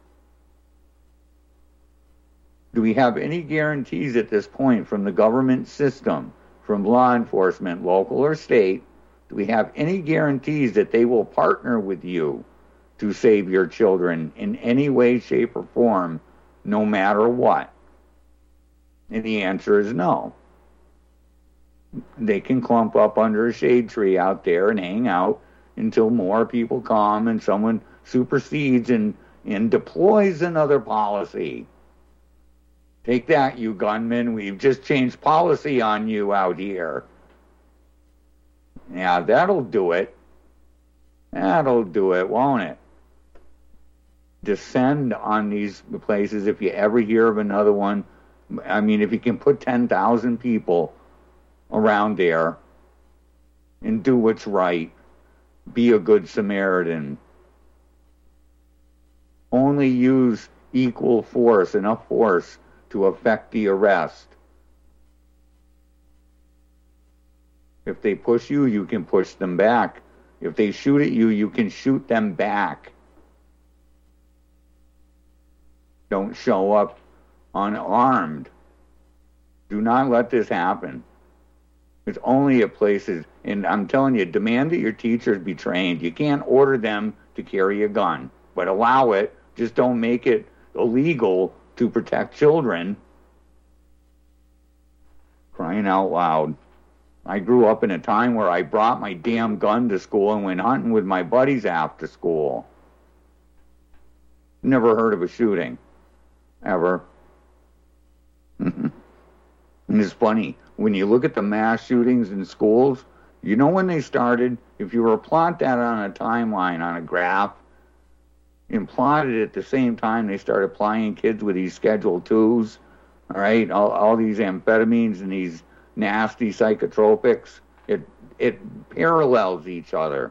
Do we have any guarantees at this point from the government system, from law enforcement, local or state, do we have any guarantees that they will partner with you to save your children in any way, shape, or form, no matter what? And the answer is no. They can clump up under a shade tree out there and hang out until more people come and someone supersedes and, and deploys another policy. Take that, you gunmen. We've just changed policy on you out here. Yeah, that'll do it. That'll do it, won't it? Descend on these places if you ever hear of another one. I mean, if you can put ten thousand people around there and do what's right, be a good Samaritan. Only use equal force, enough force to affect the arrest. If they push you, you can push them back. If they shoot at you, you can shoot them back. Don't show up unarmed. Do not let this happen. It's only at places, and I'm telling you, demand that your teachers be trained. You can't order them to carry a gun, but allow it. Just don't make it illegal to protect children. Crying out loud. I grew up in a time where I brought my damn gun to school and went hunting with my buddies after school. Never heard of a shooting. Ever. And it's funny, when you look at the mass shootings in schools, you know when they started? If you were to plot that on a timeline, on a graph, and plotted at the same time they started plying kids with these Schedule twos, all right, all, all these amphetamines and these nasty psychotropics, it it parallels each other.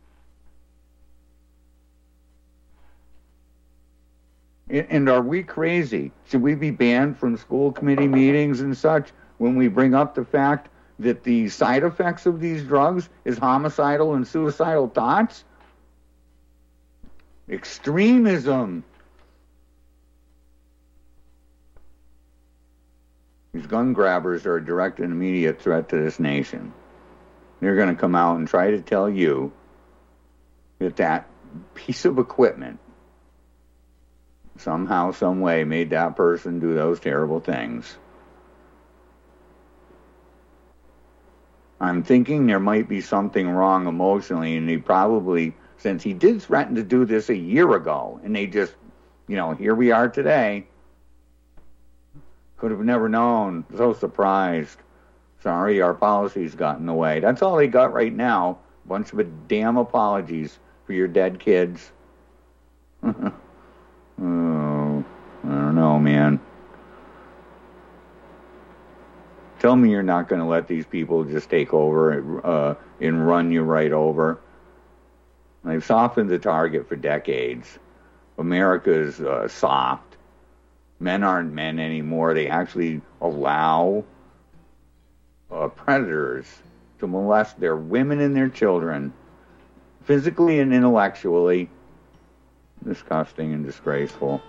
And are we crazy? Should we be banned from school committee meetings and such when we bring up the fact that the side effects of these drugs is homicidal and suicidal thoughts? Extremism. These gun grabbers are a direct and immediate threat to this nation. They're going to come out and try to tell you that that piece of equipment somehow, some way made that person do those terrible things. I'm thinking there might be something wrong emotionally, and he probably, since he did threaten to do this a year ago, and they just, you know, here we are today. Could have never known. So surprised. Sorry, our policies got in the way. That's all they got right now. Bunch of a damn apologies for your dead kids. Oh, I don't know, man. Tell me you're not going to let these people just take over uh, and run you right over. They've softened the target for decades. America's uh, soft. Men aren't men anymore. They actually allow uh, predators to molest their women and their children, physically and intellectually. Disgusting and disgraceful.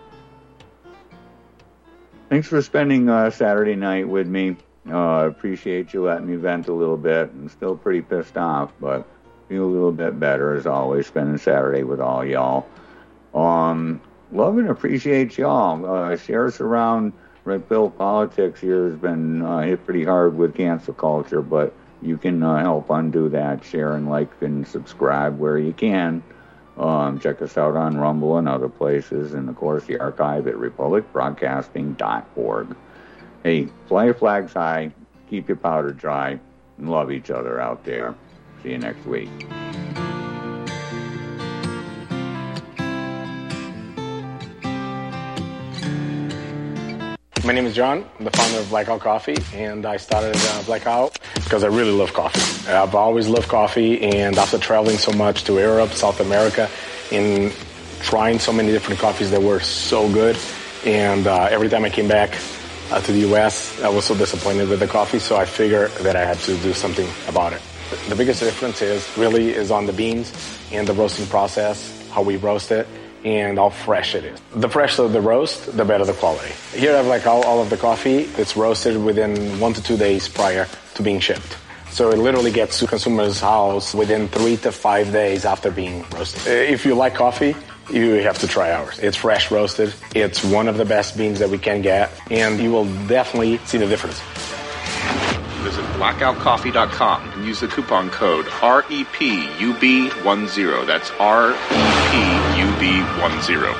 Thanks for spending uh, Saturday night with me. I uh, appreciate you letting me vent a little bit. I'm still pretty pissed off, but feel a little bit better as always spending Saturday with all y'all. Um, love and appreciate y'all. Uh, share us around. Red Pill Politics here has been uh, hit pretty hard with cancel culture, but you can uh, help undo that. Share and like and subscribe where you can. Um, check us out on Rumble and other places, and of course the archive at republic broadcasting dot org. Hey, fly your flags high, keep your powder dry, and love each other out there. See you next week. My name is John. I'm the founder of Blackout Coffee, and I started uh, Blackout because I really love coffee. I've always loved coffee, and after traveling so much to Europe, South America, and trying so many different coffees that were so good, and uh, every time I came back uh, to the U S, I was so disappointed with the coffee, so I figured that I had to do something about it. The biggest difference is really is on the beans and the roasting process, how we roast it, and how fresh it is. The fresher the roast, the better the quality. Here I have like all, all of the coffee. It's roasted within one to two days prior to being shipped. So it literally gets to consumer's house within three to five days after being roasted. If you like coffee, you have to try ours. It's fresh roasted. It's one of the best beans that we can get, and you will definitely see the difference. Visit blackout coffee dot com and use the coupon code R E P U B ten. That's R E P U B ten.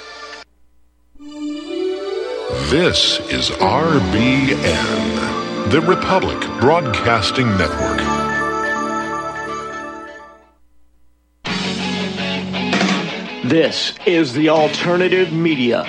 This is R B N, The Republic Broadcasting Network. This is the Alternative Media.